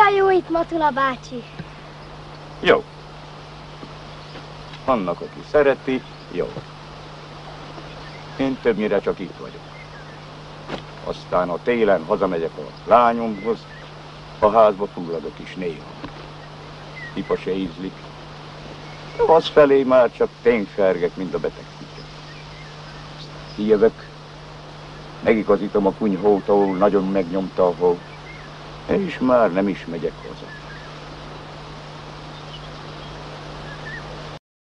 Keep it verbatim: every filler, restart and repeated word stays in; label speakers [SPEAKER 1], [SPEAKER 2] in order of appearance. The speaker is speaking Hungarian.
[SPEAKER 1] Olyan jó itt, Matula bácsi.
[SPEAKER 2] Jó. Annak, aki szereti, jó. Én többnyire csak itt vagyok. Aztán a télen hazamegyek a lányomhoz, a házba fulladok is néha. Ipa se ízlik. Az felé már csak tényfergek, mint a beteg kutya. Kijövök, megigazítom a kunyhót, ahol nagyon megnyomta a hó, és már nem is megyek haza.